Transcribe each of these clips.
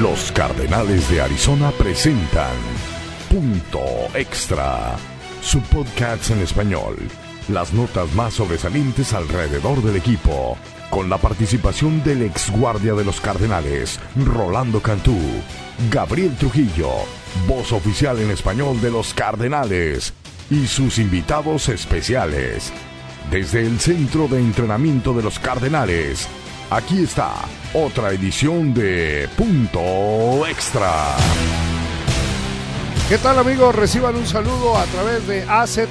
Los Cardenales de Arizona presentan Punto Extra, su podcast en español. Las notas más sobresalientes alrededor del equipo, con la participación del ex guardia de los Cardenales, Rolando Cantú, Gabriel Trujillo, voz oficial en español de los Cardenales, y sus invitados especiales. Desde el centro de entrenamiento de los Cardenales, aquí está otra edición de Punto Extra. ¿Qué tal, amigos? Reciban un saludo a través de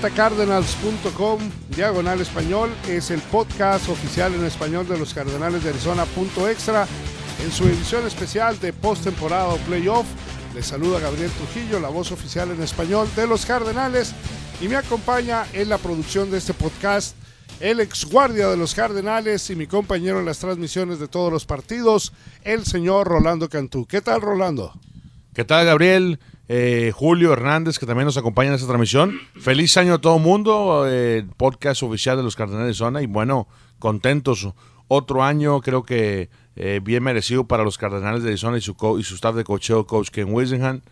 azcardinals.com/español. Es el podcast oficial en español de los Cardenales de Arizona. Punto Extra, en su edición especial de postemporada o playoff. Les saluda Gabriel Trujillo, la voz oficial en español de los Cardenales, y me acompaña en la producción de este podcast el ex guardia de los Cardenales y mi compañero en las transmisiones de todos los partidos, el señor Rolando Cantú. ¿Qué tal, Rolando? ¿Qué tal, Gabriel? Julio Hernández, que también nos acompaña en esta transmisión. Feliz año a todo mundo, podcast oficial de los Cardenales de Arizona, y bueno, contentos. Otro año creo que bien merecido para los Cardenales de Arizona y su staff de coacheo, Coach Ken Whisenhan,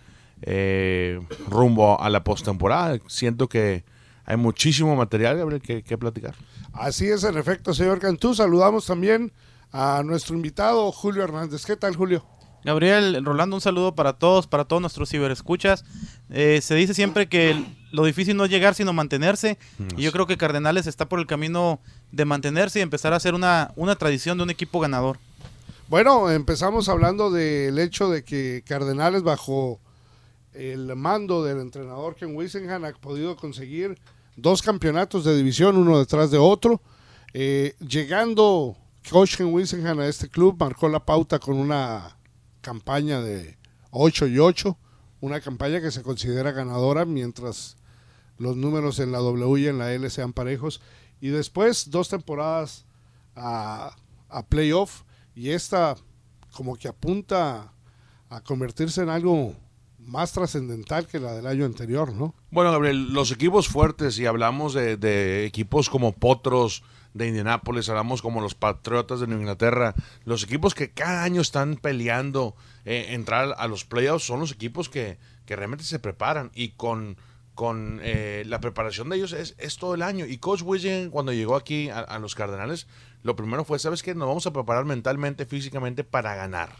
rumbo a la postemporada. Siento que hay muchísimo material, Gabriel, que platicar. Así es, en efecto, señor Cantú. Saludamos también a nuestro invitado, Julio Hernández. ¿Qué tal, Julio? Gabriel, Rolando, un saludo para todos nuestros ciberescuchas. Se dice siempre que lo difícil no es llegar, sino mantenerse. Y yo creo que Cardenales está por el camino de mantenerse y empezar a hacer una tradición de un equipo ganador. Bueno, empezamos hablando del hecho de que Cardenales, bajo el mando del entrenador Ken Whisenhan, ha podido conseguir 2 campeonatos de división, uno detrás de otro. Llegando Coach Ken Whisenhan a este club, marcó la pauta con una campaña de 8-8, una campaña que se considera ganadora mientras los números en la W y en la L sean parejos, y después 2 temporadas a playoff, y esta como que apunta a convertirse en algo más trascendental que la del año anterior, ¿no? Bueno, Gabriel, los equipos fuertes, y hablamos de equipos como Potros de Indianápolis, hablamos como los Patriotas de Nueva Inglaterra, los equipos que cada año están peleando entrar a los playoffs, son los equipos que realmente se preparan, y con la preparación de ellos es todo el año. Y Coach Whisenhan, cuando llegó aquí a los Cardenales, lo primero fue, ¿sabes qué? Nos vamos a preparar mentalmente, físicamente para ganar.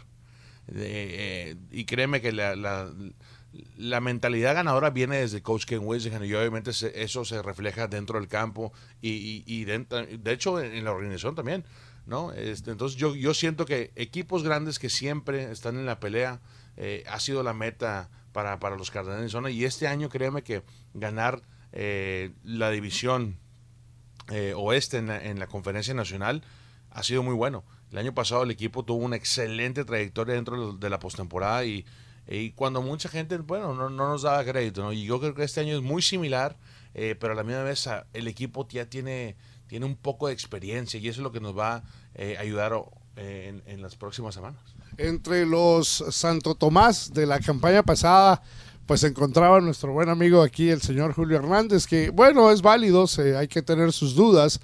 Y créeme que la mentalidad ganadora viene desde Coach Ken Whisenhan, y obviamente eso se refleja dentro del campo y de hecho en la organización también, ¿no? Entonces yo siento que equipos grandes que siempre están en la pelea ha sido la meta para los Cardenales de Arizona, y este año créeme que ganar la división oeste en la conferencia nacional ha sido muy bueno. El año pasado el equipo tuvo una excelente trayectoria dentro de la postemporada, y cuando mucha gente, bueno, no nos daba crédito, ¿no? Y yo creo que este año es muy similar, pero a la misma vez el equipo ya tiene un poco de experiencia, y eso es lo que nos va a ayudar en las próximas semanas. Entre los Santo Tomás de la campaña pasada, pues se encontraba nuestro buen amigo aquí, el señor Julio Hernández, que bueno, es válido, hay que tener sus dudas,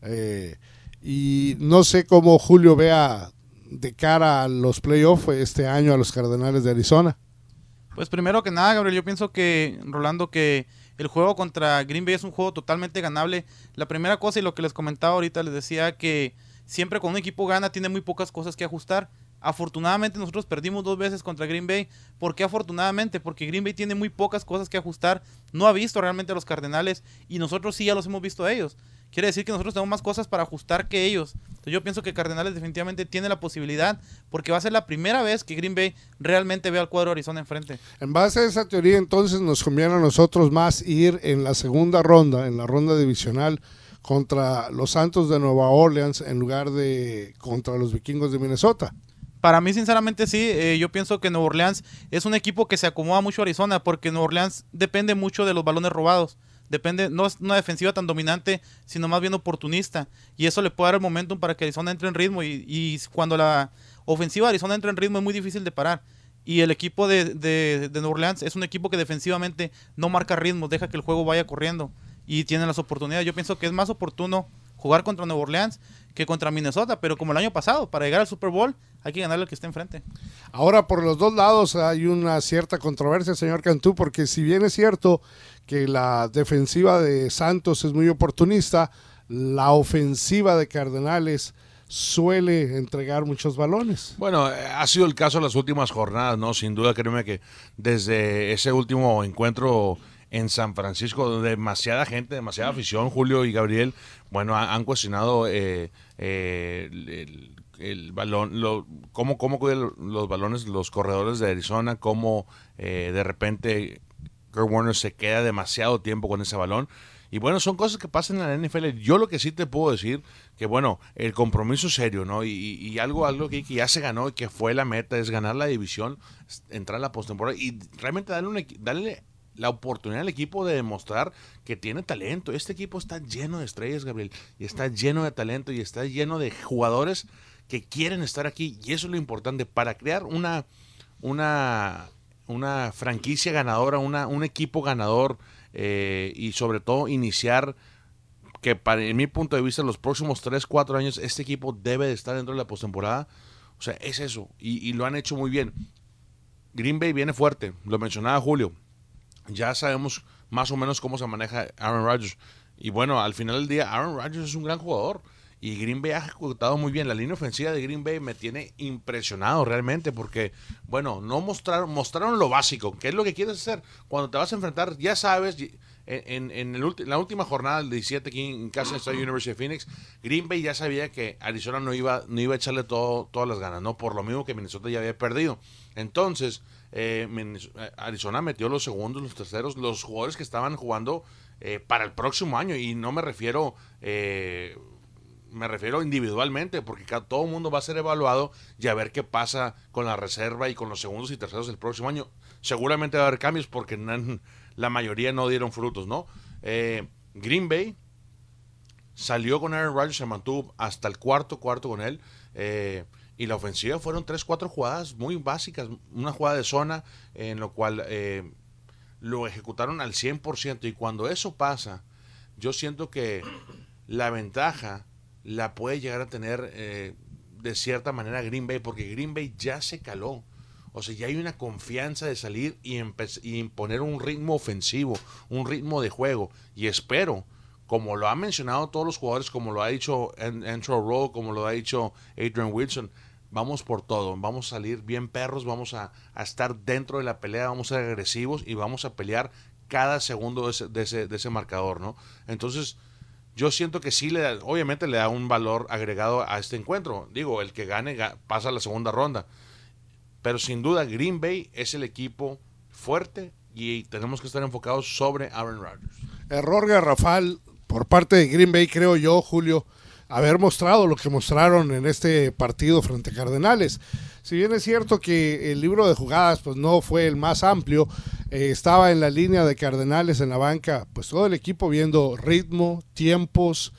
y no sé cómo Julio vea de cara a los playoffs este año a los Cardenales de Arizona. Pues primero que nada, Gabriel, yo pienso que, Rolando, que el juego contra Green Bay es un juego totalmente ganable. La primera cosa, y lo que les comentaba ahorita, les decía que siempre cuando un equipo gana tiene muy pocas cosas que ajustar. Afortunadamente nosotros perdimos 2 veces contra Green Bay. ¿Por qué afortunadamente? Porque Green Bay tiene muy pocas cosas que ajustar. No ha visto realmente a los Cardenales, y nosotros sí ya los hemos visto a ellos. Quiere decir que nosotros tenemos más cosas para ajustar que ellos. Entonces yo pienso que Cardenales definitivamente tiene la posibilidad, porque va a ser la primera vez que Green Bay realmente ve al cuadro de Arizona enfrente. En base a esa teoría, entonces nos conviene a nosotros más ir en la segunda ronda, en la ronda divisional, contra los Santos de Nueva Orleans en lugar de contra los Vikingos de Minnesota. Para mí, sinceramente, sí. Yo pienso que Nueva Orleans es un equipo que se acomoda mucho a Arizona, porque Nueva Orleans depende mucho de los balones robados. No es una defensiva tan dominante, sino más bien oportunista, y eso le puede dar el momentum para que Arizona entre en ritmo, y cuando la ofensiva de Arizona entra en ritmo es muy difícil de parar, y el equipo de Nueva Orleans es un equipo que defensivamente no marca ritmos, deja que el juego vaya corriendo, y tiene las oportunidades. Yo pienso que es más oportuno jugar contra Nueva Orleans que contra Minnesota, pero como el año pasado, para llegar al Super Bowl hay que ganarle al que esté enfrente. Ahora, por los dos lados hay una cierta controversia, señor Cantú, porque si bien es cierto que la defensiva de Santos es muy oportunista, la ofensiva de Cardenales suele entregar muchos balones. Bueno, ha sido el caso en las últimas jornadas, ¿no? Sin duda, créeme que desde ese último encuentro en San Francisco, demasiada gente, demasiada afición, Julio y Gabriel, bueno, han cuestionado el balón, cómo cuidan los balones los corredores de Arizona, cómo de repente Kurt Warner se queda demasiado tiempo con ese balón. Y bueno, son cosas que pasan en la NFL. Yo lo que sí te puedo decir, que bueno, el compromiso serio, ¿no? Y algo que ya se ganó y que fue la meta, es ganar la división, entrar a la postemporada y realmente darle la oportunidad al equipo de demostrar que tiene talento. Este equipo está lleno de estrellas, Gabriel, y está lleno de talento y está lleno de jugadores que quieren estar aquí. Y eso es lo importante para crear una franquicia ganadora, un equipo ganador. Y sobre todo iniciar que en mi punto de vista en los próximos 3-4 años este equipo debe de estar dentro de la postemporada. O sea, es eso y lo han hecho muy bien. Green Bay viene fuerte, lo mencionaba Julio, ya sabemos más o menos cómo se maneja Aaron Rodgers y bueno, al final del día Aaron Rodgers es un gran jugador y Green Bay ha ejecutado muy bien. La línea ofensiva de Green Bay me tiene impresionado realmente porque, bueno, no mostraron lo básico, qué es lo que quieres hacer cuando te vas a enfrentar, ya sabes, la última jornada del 17 aquí en casa de State University of Phoenix, Green Bay ya sabía que Arizona no iba a echarle todas las ganas, ¿no? Por lo mismo que Minnesota ya había perdido. Entonces, Arizona metió los segundos, los terceros, los jugadores que estaban jugando para el próximo año y no me refiero individualmente, porque todo el mundo va a ser evaluado y a ver qué pasa con la reserva y con los segundos y terceros del próximo año. Seguramente va a haber cambios porque la mayoría no dieron frutos, ¿no? Green Bay salió con Aaron Rodgers, se mantuvo hasta el cuarto con él, y la ofensiva fueron 3-4 jugadas muy básicas, una jugada de zona en lo cual lo ejecutaron al 100%, y cuando eso pasa, yo siento que la ventaja la puede llegar a tener de cierta manera Green Bay, porque Green Bay ya se caló. O sea, ya hay una confianza de salir y imponer un ritmo ofensivo, un ritmo de juego. Y espero, como lo han mencionado todos los jugadores, como lo ha dicho Andrew Rowe, como lo ha dicho Adrian Wilson, vamos por todo, vamos a salir bien perros, vamos a estar dentro de la pelea, vamos a ser agresivos y vamos a pelear cada segundo de ese marcador, ¿no? Entonces, yo siento que sí, obviamente le da un valor agregado a este encuentro. Digo, el que gane pasa a la segunda ronda. Pero sin duda Green Bay es el equipo fuerte y tenemos que estar enfocados sobre Aaron Rodgers. Error garrafal por parte de Green Bay, creo yo, Julio, haber mostrado lo que mostraron en este partido frente a Cardenales. Si bien es cierto que el libro de jugadas pues no fue el más amplio, estaba en la línea de Cardenales en la banca, pues todo el equipo viendo ritmo, tiempos,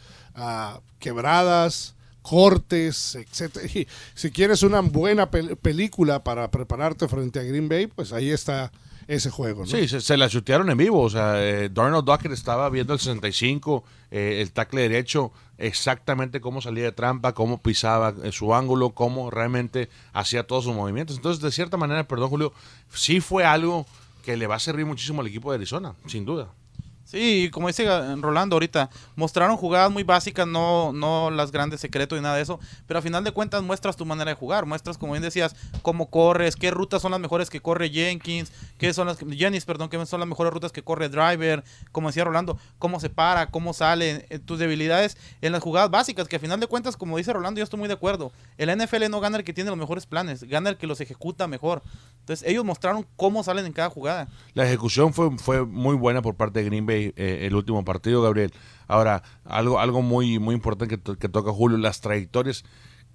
quebradas, cortes, etcétera. Y si quieres una buena película para prepararte frente a Green Bay, pues ahí está ese juego, ¿no? Sí, se la chutearon en vivo. O sea, Darnell Dockett estaba viendo el 65, el tackle derecho, exactamente cómo salía de trampa, cómo pisaba su ángulo, cómo realmente hacía todos sus movimientos. Entonces, de cierta manera, perdón, Julio, sí fue algo que le va a servir muchísimo al equipo de Arizona, sin duda. Sí, como dice Rolando ahorita, mostraron jugadas muy básicas, no las grandes secretos y nada de eso, pero a final de cuentas muestras tu manera de jugar, muestras, como bien decías, cómo corres, qué rutas son las mejores que corre Jennings, qué son las mejores rutas que corre Driver, como decía Rolando, cómo se para, cómo sale, tus debilidades en las jugadas básicas, que a final de cuentas, como dice Rolando, yo estoy muy de acuerdo, el NFL no gana el que tiene los mejores planes, gana el que los ejecuta mejor. Entonces ellos mostraron cómo salen en cada jugada. La ejecución fue muy buena por parte de Green Bay el último partido, Gabriel. Ahora, algo muy importante que toca Julio, las trayectorias.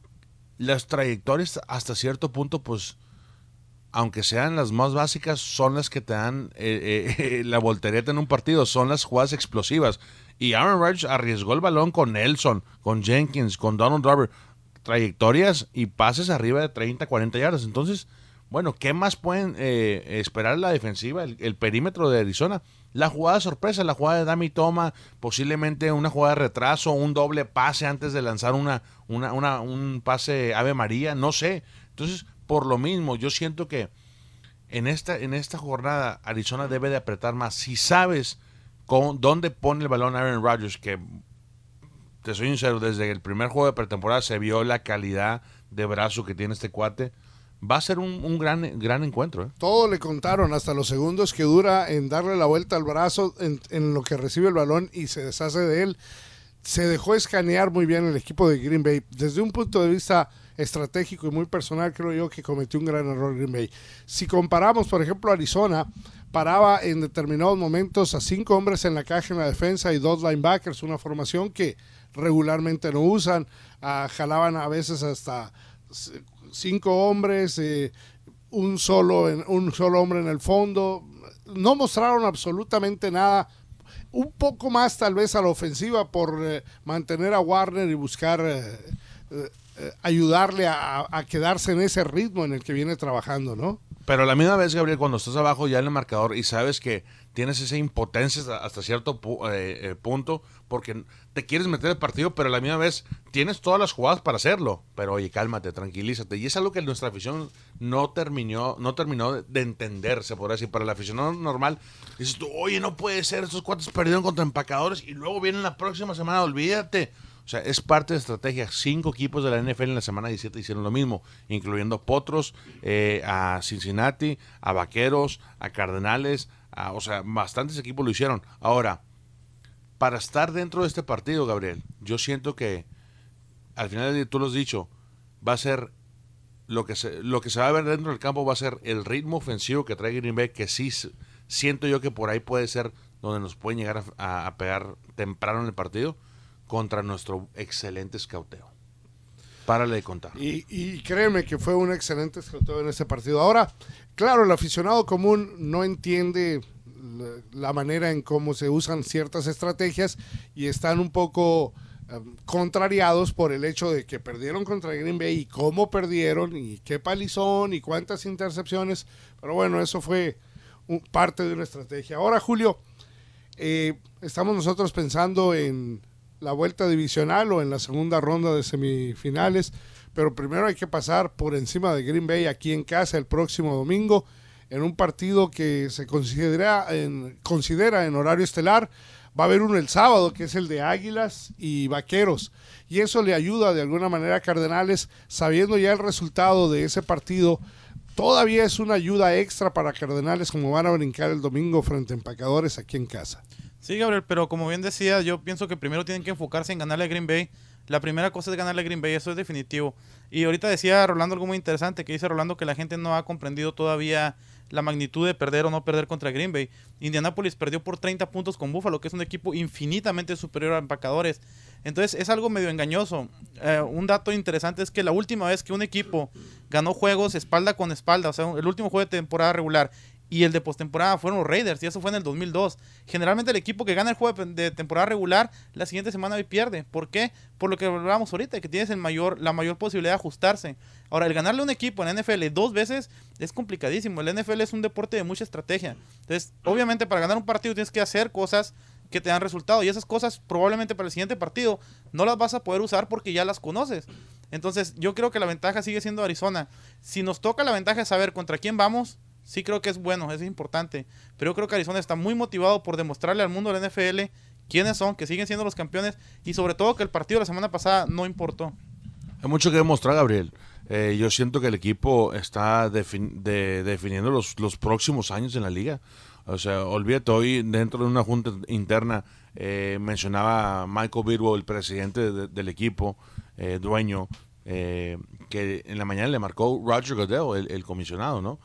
Las trayectorias hasta cierto punto, pues, aunque sean las más básicas, son las que te dan la voltereta en un partido, son las jugadas explosivas. Y Aaron Rodgers arriesgó el balón con Nelson, con Jenkins, con Donald Driver. Trayectorias y pases arriba de 30, 40 yardas. Entonces, bueno, ¿qué más pueden esperar la defensiva, el perímetro de Arizona? La jugada sorpresa, la jugada de dame y toma, posiblemente una jugada de retraso, un doble pase antes de lanzar un pase Ave María, no sé. Entonces, por lo mismo. Yo siento que en esta jornada Arizona debe de apretar más. Si sabes dónde pone el balón Aaron Rodgers, que te soy sincero, desde el primer juego de pretemporada se vio la calidad de brazo que tiene este cuate. Va a ser un gran encuentro. Todo le contaron, hasta los segundos que dura en darle la vuelta al brazo en lo que recibe el balón y se deshace de él. Se dejó escanear muy bien el equipo de Green Bay. Desde un punto de vista estratégico y muy personal, creo yo que cometió un gran error Green Bay. Si comparamos, por ejemplo, Arizona, paraba en determinados momentos a 5 hombres en la caja en la defensa y 2 linebackers, una formación que regularmente no usan. Jalaban a veces hasta 5 hombres, un solo hombre en el fondo. No mostraron absolutamente nada. Un poco más tal vez a la ofensiva por mantener a Warner y buscar ayudarle a quedarse en ese ritmo en el que viene trabajando, ¿no? Pero a la misma vez, Gabriel, cuando estás abajo ya en el marcador y sabes que tienes esa impotencia hasta cierto punto, porque te quieres meter el partido, pero a la misma vez tienes todas las jugadas para hacerlo. Pero oye, cálmate, tranquilízate. Y es algo que nuestra afición no terminó de entender, se podría decir. Para el aficionado normal, dices tú, oye, no puede ser, estos cuates perdieron contra empacadores y luego vienen la próxima semana, olvídate. O sea, es parte de estrategia. 5 equipos de la NFL en la semana 17 hicieron lo mismo, incluyendo Potros, a Cincinnati, a Vaqueros, a Cardenales, o sea, bastantes equipos lo hicieron. Ahora, para estar dentro de este partido, Gabriel, yo siento que al final, tú lo has dicho, va a ser lo que se va a ver dentro del campo va a ser el ritmo ofensivo que trae Green Bay, que sí siento yo que por ahí puede ser donde nos pueden llegar a pegar temprano en el partido, contra nuestro excelente escauteo. Párale de contar. Y créeme que fue un excelente escauteo en ese partido. Ahora, claro, el aficionado común no entiende la manera en cómo se usan ciertas estrategias y están un poco contrariados por el hecho de que perdieron contra Green Bay y cómo perdieron y qué palizón y cuántas intercepciones. Pero bueno, eso fue parte de una estrategia. Ahora, Julio, estamos nosotros pensando en la vuelta divisional o en la segunda ronda de semifinales, pero primero hay que pasar por encima de Green Bay aquí en casa el próximo domingo en un partido que se considera en horario estelar. Va a haber uno el sábado, que es el de Águilas y Vaqueros, y eso le ayuda de alguna manera a Cardenales, sabiendo ya el resultado de ese partido. Todavía es una ayuda extra para Cardenales, como van a brincar el domingo frente a Empacadores aquí en casa. Sí, Gabriel, pero como bien decía, yo pienso que primero tienen que enfocarse en ganarle a Green Bay. La primera cosa es ganarle a Green Bay, eso es definitivo. Y ahorita decía Rolando algo muy interesante, que dice Rolando que la gente no ha comprendido todavía la magnitud de perder o no perder contra Green Bay. Indianapolis perdió por 30 puntos con Buffalo, que es un equipo infinitamente superior a Empacadores. Entonces es algo medio engañoso. Un dato interesante es que la última vez que un equipo ganó juegos espalda con espalda, o sea, el último juego de temporada regular y el de postemporada fueron los Raiders, y eso fue en el 2002. Generalmente el equipo que gana el juego de temporada regular, la siguiente semana pierde. ¿Por qué? Por lo que hablábamos ahorita, que tienes la mayor posibilidad de ajustarse. Ahora, el ganarle a un equipo en la NFL 2 veces es complicadísimo. El NFL es un deporte de mucha estrategia. Entonces, obviamente, para ganar un partido tienes que hacer cosas que te dan resultado, y esas cosas probablemente para el siguiente partido no las vas a poder usar porque ya las conoces. Entonces, yo creo que la ventaja sigue siendo Arizona. Si nos toca la ventaja de saber contra quién vamos, sí creo que es bueno, es importante. Pero yo creo que Arizona está muy motivado por demostrarle al mundo de la NFL quiénes son, que siguen siendo los campeones, y sobre todo que el partido de la semana pasada no importó. Hay mucho que demostrar, Gabriel. Yo siento que el equipo está definiendo los próximos años en la liga. O sea, olvídate, hoy dentro de una junta interna mencionaba Michael Birbo, el presidente del equipo, dueño, que en la mañana le marcó Roger Goodell, el comisionado, ¿no?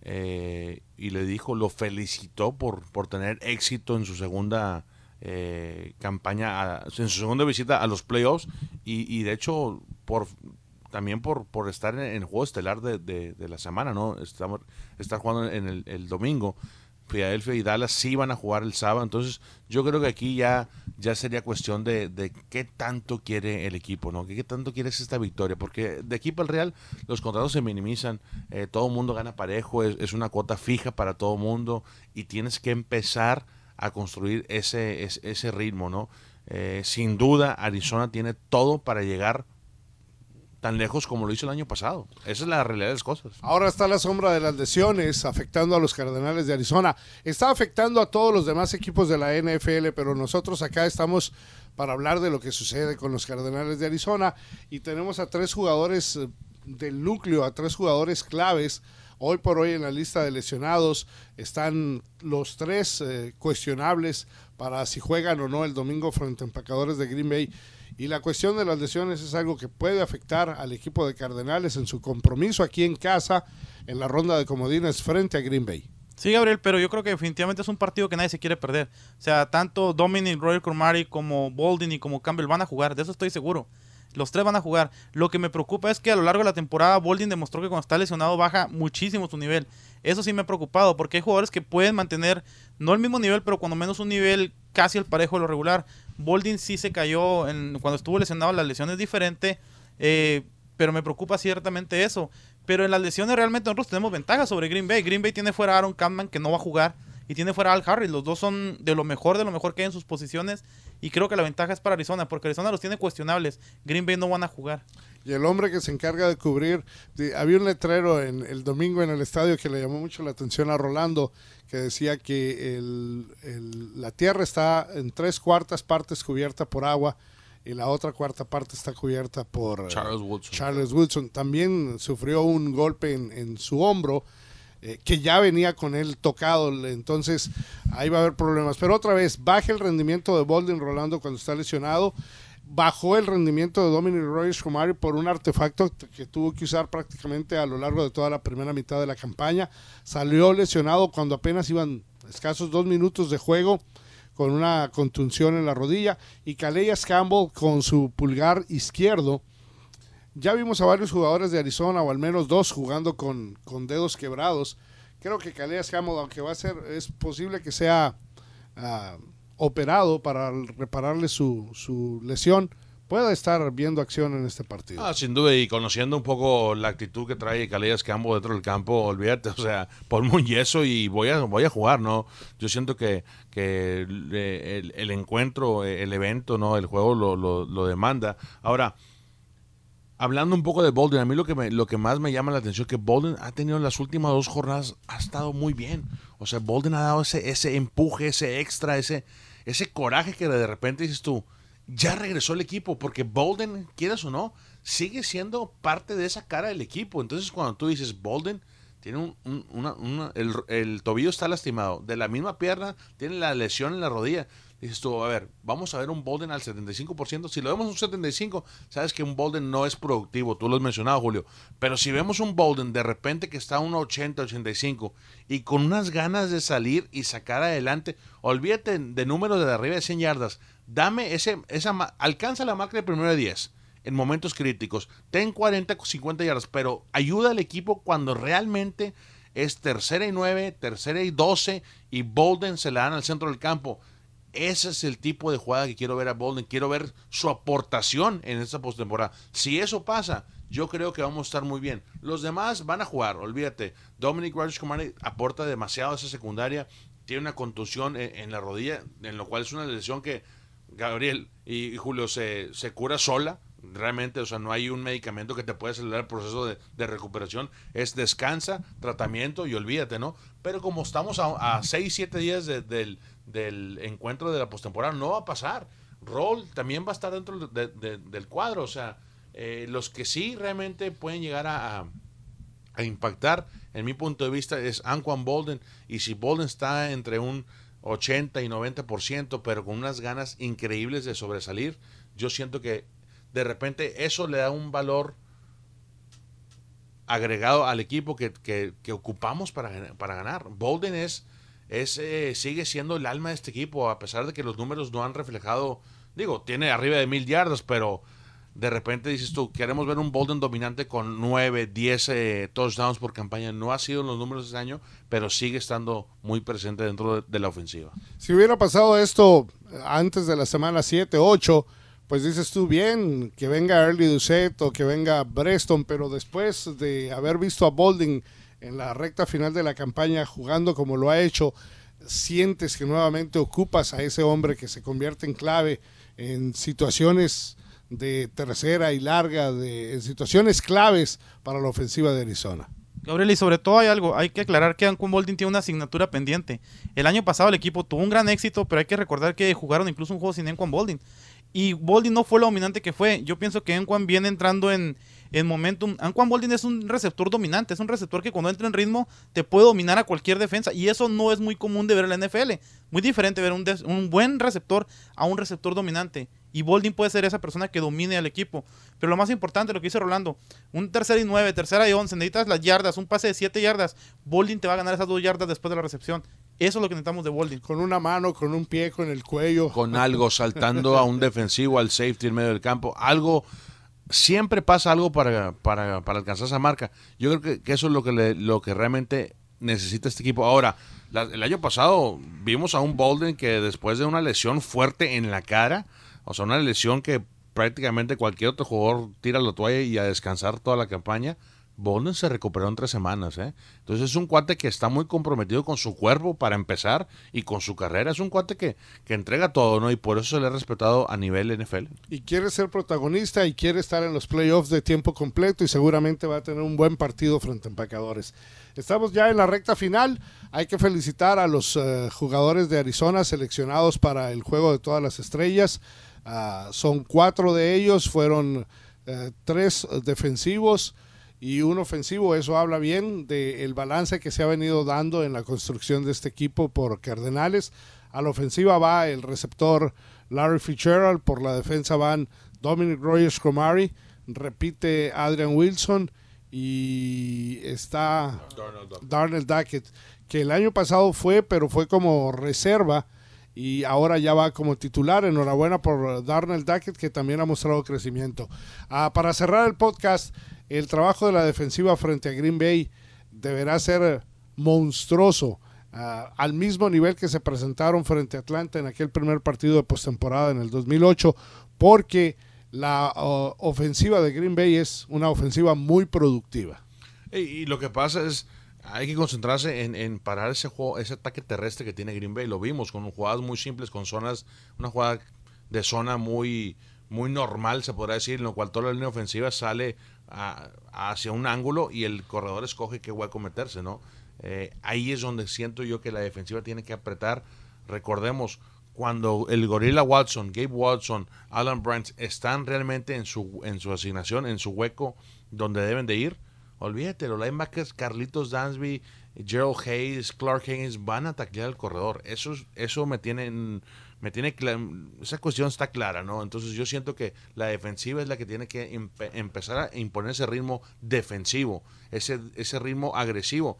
Y le dijo, lo felicitó por tener éxito en su segunda campaña, en su segunda visita a los playoffs, y de hecho también por estar en el juego estelar de la semana, ¿no? Estar jugando en el domingo. Philadelphia y Dallas sí van a jugar el sábado, entonces yo creo que aquí ya sería cuestión de qué tanto quiere el equipo, ¿no? ¿Qué tanto quieres esta victoria? Porque de aquí para el Real los contratos se minimizan, todo el mundo gana parejo, es una cuota fija para todo el mundo, y tienes que empezar a construir ese ritmo, ¿no? Sin duda Arizona tiene todo para llegar tan lejos como lo hizo el año pasado. Esa es la realidad de las cosas. Ahora está la sombra de las lesiones afectando a los Cardenales de Arizona. Está afectando a todos los demás equipos de la NFL, pero nosotros acá estamos para hablar de lo que sucede con los Cardenales de Arizona y tenemos a 3 jugadores del núcleo, a 3 jugadores claves. Hoy por hoy en la lista de lesionados están los 3 cuestionables para si juegan o no el domingo frente a Empacadores de Green Bay. Y la cuestión de las lesiones es algo que puede afectar al equipo de Cardenales en su compromiso aquí en casa en la ronda de comodines frente a Green Bay. Sí, Gabriel, pero yo creo que definitivamente es un partido que nadie se quiere perder. O sea, tanto Dominic Royal Cromartie como Bolden y como Campbell van a jugar, de eso estoy seguro. Los 3 van a jugar. Lo que me preocupa es que a lo largo de la temporada Bolden demostró que cuando está lesionado baja muchísimo su nivel. Eso sí me ha preocupado, porque hay jugadores que pueden mantener, no el mismo nivel, pero cuando menos un nivel casi al parejo de lo regular. Bolden sí se cayó cuando estuvo lesionado, la lesión es diferente, pero me preocupa ciertamente eso. Pero en las lesiones realmente nosotros tenemos ventaja sobre Green Bay. Green Bay tiene fuera a Aaron Campbell, que no va a jugar, y tiene fuera a Al Harris. Los dos son de lo mejor que hay en sus posiciones, y creo que la ventaja es para Arizona, porque Arizona los tiene cuestionables. Green Bay no van a jugar. Y el hombre que se encarga de cubrir, había un letrero el domingo en el estadio que le llamó mucho la atención a Rolando, que decía que la tierra está en 3/4 partes cubierta por agua y la otra 1/4 parte está cubierta por Charles Woodson. También sufrió un golpe en su hombro, que ya venía con él tocado, entonces ahí va a haber problemas. Pero otra vez, baja el rendimiento de Bolden, Rolando, cuando está lesionado. Bajó el rendimiento de Dominic Royce-Cromartie por un artefacto que tuvo que usar prácticamente a lo largo de toda la primera mitad de la campaña. Salió lesionado cuando apenas iban escasos 2 minutos de juego con una contunción en la rodilla. Y Calais Campbell con su pulgar izquierdo. Ya vimos a varios jugadores de Arizona, o al menos 2, jugando con dedos quebrados. Creo que Calais Campbell, aunque es posible que sea operado para repararle su lesión, pueda estar viendo acción en este partido. Sin duda, y conociendo un poco la actitud que trae Calais Campbell dentro del campo, olvídate, o sea, ponme un yeso y voy a jugar, ¿no? Yo siento que el encuentro, el evento, ¿no? El juego lo demanda. Ahora, hablando un poco de Bolden, a mí lo que más me llama la atención es que Bolden ha tenido en las últimas 2 jornadas, ha estado muy bien. O sea, Bolden ha dado ese empuje, ese extra, ese coraje que de repente dices tú, ya regresó el equipo, porque Bolden, quieras o no, sigue siendo parte de esa cara del equipo. Entonces cuando tú dices Bolden tiene el tobillo está lastimado, de la misma pierna tiene la lesión en la rodilla, dices tú, a ver, vamos a ver un Bolden al 75%, si lo vemos un 75%, sabes que un Bolden no es productivo, tú lo has mencionado, Julio, pero si vemos un Bolden de repente que está a un 80, 85 y con unas ganas de salir y sacar adelante, olvídate de números de arriba de 100 yardas, dame alcanza la marca de primero de 10 en momentos críticos, ten 40, 50 yardas, pero ayuda al equipo cuando realmente es 3rd y 9, 3rd y 12 y Bolden se la dan al centro del campo. Ese es el tipo de jugada que quiero ver a Bolden, quiero ver su aportación en esta postemporada. Si eso pasa, yo creo que vamos a estar muy bien. Los demás van a jugar, olvídate. Dominic Royce-Cromartie aporta demasiado a esa secundaria, tiene una contusión en la rodilla, en lo cual es una lesión que Gabriel y Julio se cura sola. Realmente, o sea, no hay un medicamento que te pueda acelerar el proceso de recuperación. Es descansa, tratamiento y olvídate, ¿no? Pero como estamos a 6-7 días del encuentro de la postemporada, no va a pasar. Roll también va a estar dentro del cuadro. O sea, los que sí realmente pueden llegar a impactar, en mi punto de vista, es Anquan Bolden. Y si Bolden está entre un 80 y 90%, pero con unas ganas increíbles de sobresalir, yo siento que de repente eso le da un valor agregado al equipo que ocupamos para ganar. Bolden sigue siendo el alma de este equipo, a pesar de que los números no han reflejado, tiene arriba de 1000 yardas, pero de repente dices tú, queremos ver un Bolden dominante con 9, 10 touchdowns por campaña. No ha sido en los números de este año, pero sigue estando muy presente dentro de la ofensiva. Si hubiera pasado esto antes de la semana 7, 8, pues dices tú, bien, que venga Early Doucet o que venga Breston, pero después de haber visto a Bolden en la recta final de la campaña jugando como lo ha hecho, sientes que nuevamente ocupas a ese hombre que se convierte en clave en situaciones de tercera y larga, en situaciones claves para la ofensiva de Arizona. Gabriel, y sobre todo hay que aclarar que Anquan Boldin tiene una asignatura pendiente. El año pasado el equipo tuvo un gran éxito, pero hay que recordar que jugaron incluso un juego sin Anquan Boldin. Y Boldin no fue lo dominante que fue. Yo pienso que Anquan viene entrando en momentum. Anquan Boldin es un receptor dominante, es un receptor que cuando entra en ritmo te puede dominar a cualquier defensa. Y eso no es muy común de ver en la NFL. Muy diferente ver un buen receptor a un receptor dominante. Y Boldin puede ser esa persona que domine al equipo. Pero lo más importante, lo que dice Rolando, un 3rd y 9, 3rd y 11, necesitas las yardas, un pase de 7 yardas. Boldin te va a ganar esas 2 yardas después de la recepción. Eso es lo que necesitamos de Boldin. Con una mano, con un pie, con el cuello. Con algo, saltando a un defensivo, al safety en medio del campo. Algo, siempre pasa algo para alcanzar esa marca. Yo creo que eso es lo que realmente necesita este equipo. Ahora, el año pasado vimos a un Boldin que después de una lesión fuerte en la cara, o sea, una lesión que prácticamente cualquier otro jugador tira la toalla y a descansar toda la campaña, Boldin se recuperó en 3 semanas. Entonces es un cuate que está muy comprometido con su cuerpo para empezar y con su carrera. Es un cuate que entrega todo, ¿no? Y por eso se le ha respetado a nivel NFL. Y quiere ser protagonista y quiere estar en los playoffs de tiempo completo y seguramente va a tener un buen partido frente a Empacadores. Estamos ya en la recta final. Hay que felicitar a los jugadores de Arizona seleccionados para el Juego de Todas las Estrellas. Son 4 de ellos, fueron 3 defensivos y un ofensivo. Eso habla bien del balance que se ha venido dando en la construcción de este equipo por Cardenales. A la ofensiva va el receptor Larry Fitzgerald, por la defensa van Dominic Rogers-Cromartie, repite Adrian Wilson y está Darnell Duckett, que el año pasado pero fue como reserva y ahora ya va como titular. Enhorabuena por Darnell Duckett, que también ha mostrado crecimiento. Para cerrar el podcast, el trabajo de la defensiva frente a Green Bay deberá ser monstruoso, al mismo nivel que se presentaron frente a Atlanta en aquel primer partido de postemporada en el 2008, porque la ofensiva de Green Bay es una ofensiva muy productiva. Y lo que pasa es, hay que concentrarse en parar ese juego, ese ataque terrestre que tiene Green Bay. Lo vimos con jugadas muy simples, con zonas, una jugada de zona muy normal, se podrá decir, en lo cual toda la línea ofensiva sale hacia un ángulo y el corredor escoge qué hueco meterse, ¿no? Ahí es donde siento yo que la defensiva tiene que apretar. Recordemos, cuando el Gorilla Watson, Gabe Watson, Alan Branch están realmente en su asignación, en su hueco donde deben de ir, olvídate, los linebackers Carlitos Dansby, Gerald Hayes, Clark Hayes van a taclear al corredor. Eso esa cuestión está clara, ¿no? Entonces yo siento que la defensiva es la que tiene que empezar a imponer ese ritmo defensivo, ese ritmo agresivo.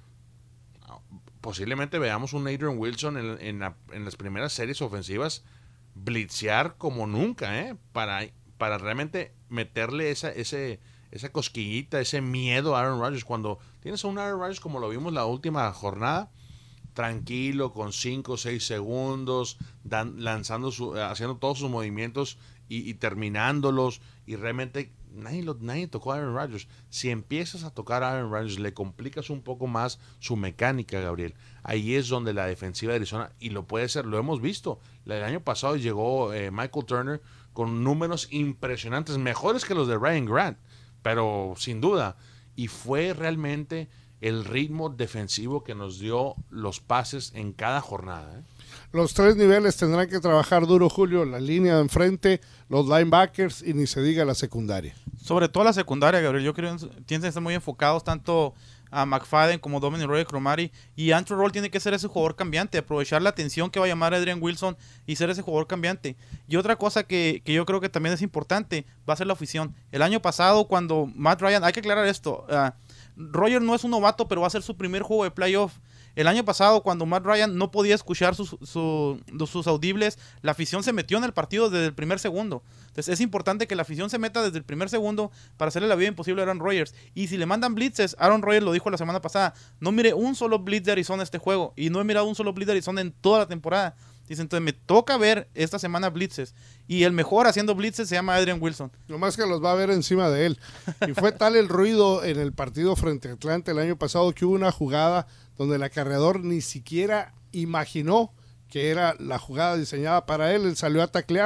Posiblemente veamos un Adrian Wilson en las primeras series ofensivas blitzear como nunca, para realmente meterle esa cosquillita, ese miedo a Aaron Rodgers. Cuando tienes a un Aaron Rodgers como lo vimos la última jornada, tranquilo, con 5 o 6 segundos, haciendo todos sus movimientos y terminándolos, y realmente nadie tocó a Aaron Rodgers. Si empiezas a tocar a Aaron Rodgers, le complicas un poco más su mecánica, Gabriel. Ahí es donde la defensiva de Arizona, y lo puede ser, lo hemos visto. El año pasado llegó Michael Turner con números impresionantes, mejores que los de Ryan Grant, pero sin duda, y fue realmente el ritmo defensivo que nos dio los pases en cada jornada. Los 3 niveles tendrán que trabajar duro, Julio: la línea de enfrente, los linebackers y ni se diga la secundaria. Sobre todo la secundaria, Gabriel, yo creo que tienen que estar muy enfocados tanto a McFadden como Dominic Rogers-Cromartie, y Andrew Roll tiene que ser ese jugador cambiante, aprovechar la atención que va a llamar Adrian Wilson y ser ese jugador cambiante. Y otra cosa que yo creo que también es importante va a ser la afición. El año pasado, cuando Matt Ryan, hay que aclarar esto, Roger no es un novato, pero va a ser su primer juego de playoff. El año pasado, cuando Matt Ryan no podía escuchar sus audibles, la afición se metió en el partido desde el primer segundo. Entonces es importante que la afición se meta desde el primer segundo para hacerle la vida imposible a Aaron Rodgers. Y si le mandan blitzes, Aaron Rodgers lo dijo la semana pasada, no mire un solo blitz de Arizona este juego, y no he mirado un solo blitz de Arizona en toda la temporada. Dice, entonces me toca ver esta semana blitzes, y el mejor haciendo blitzes se llama Adrian Wilson. No más que los va a ver encima de él. Y fue tal el ruido en el partido frente a Atlanta el año pasado que hubo una jugada donde el acarreador ni siquiera imaginó que era la jugada diseñada para él. Él salió a taclear,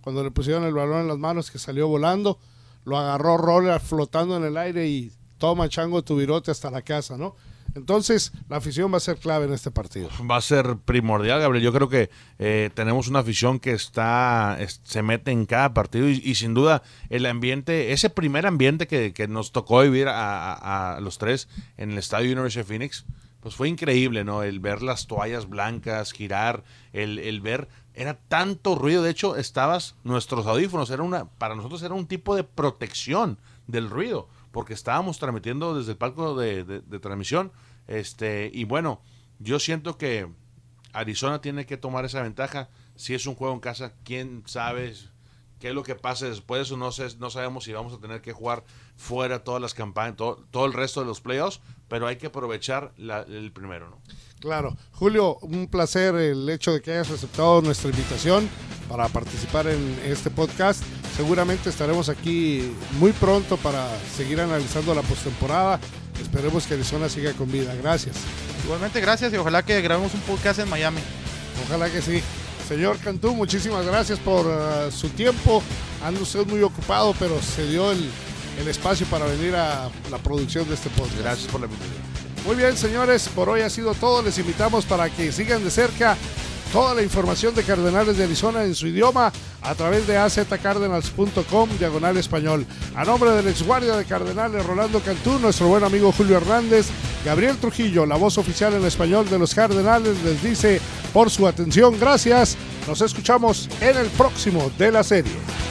cuando le pusieron el balón en las manos, que salió volando, lo agarró Roller flotando en el aire y toma chango tu virote hasta la casa, ¿no? Entonces, la afición va a ser clave en este partido. Va a ser primordial, Gabriel. Yo creo que tenemos una afición que se mete en cada partido y sin duda el ambiente, ese primer ambiente que nos tocó vivir a los tres en el estadio University of Phoenix, pues fue increíble, ¿no? El ver las toallas blancas, girar, el ver, era tanto ruido. De hecho, nuestros audífonos, para nosotros era un tipo de protección del ruido, porque estábamos transmitiendo desde el palco de transmisión, y bueno, yo siento que Arizona tiene que tomar esa ventaja. Si es un juego en casa, quién sabe qué es lo que pase después, o no sabemos si vamos a tener que jugar fuera todas las campañas, todo el resto de los playoffs, pero hay que aprovechar el primero, ¿no? Claro. Julio, un placer el hecho de que hayas aceptado nuestra invitación para participar en este podcast. Seguramente estaremos aquí muy pronto para seguir analizando la postemporada. Esperemos que Arizona siga con vida. Gracias. Igualmente, gracias, y ojalá que grabemos un podcast en Miami. Ojalá que sí. Señor Cantú, muchísimas gracias por su tiempo. Anda usted muy ocupado, pero se dio el espacio para venir a la producción de este podcast. Gracias por la invitación. Muy bien, señores, por hoy ha sido todo. Les invitamos para que sigan de cerca toda la información de Cardenales de Arizona en su idioma a través de azcardinals.com/español. A nombre del exguardia de Cardenales Rolando Cantú, nuestro buen amigo Julio Hernández, Gabriel Trujillo, la voz oficial en español de los Cardenales, les dice por su atención gracias. Nos escuchamos en el próximo de la serie.